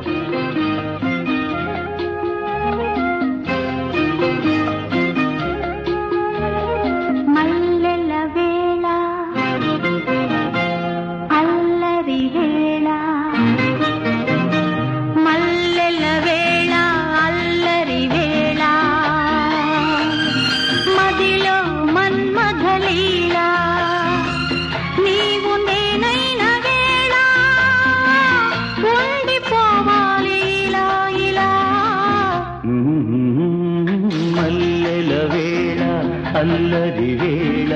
అల్లరి వేళ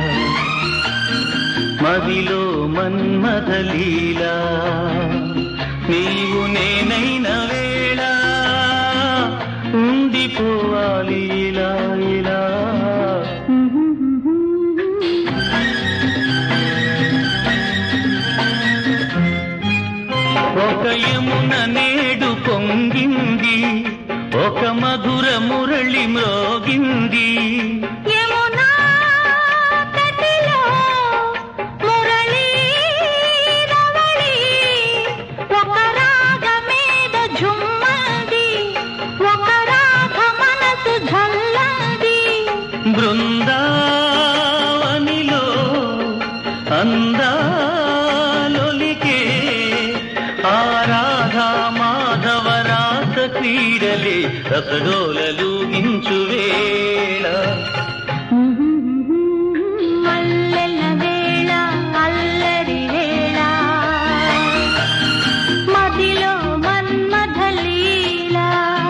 మదిలో మన్మథ లీల నీవు నేనైన వేళ ఉండిపోవాలి ఇలా ఇలా ఒక యమున నేడు పొంగింది ఒక మధుర మురళి మ్రోగింది బృందావనిలో అందాలొలికే ఆరాధా మాధవ రాస క్రీడలే రసడోలలు గించువేళ మల్లెల వేళ అల్లరి వేళ మదిలో మన్మథ లీల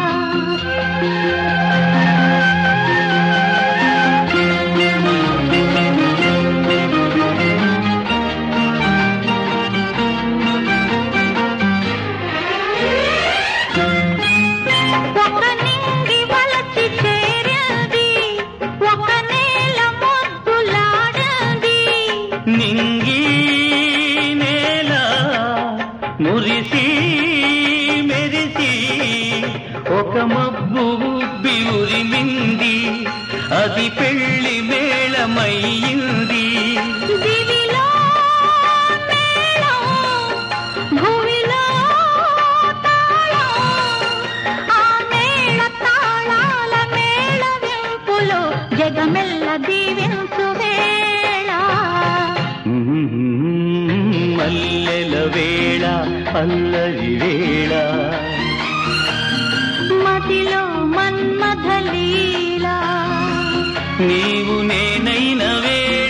నింగి నేల మురిసి మెరిసి ఒక మబ్బు ఉబ్బి ఉరిమింది అది పెళ్లి మేళమయ్యింది భూమిలో ఆ మేళ తాళాల మేళ వింపులో జగమెల్ల దీవించు వేళ మల్లెల వేళ అల్లరి వేళ మదిలో మన్మథ లీల నీవు నేనైన వేళ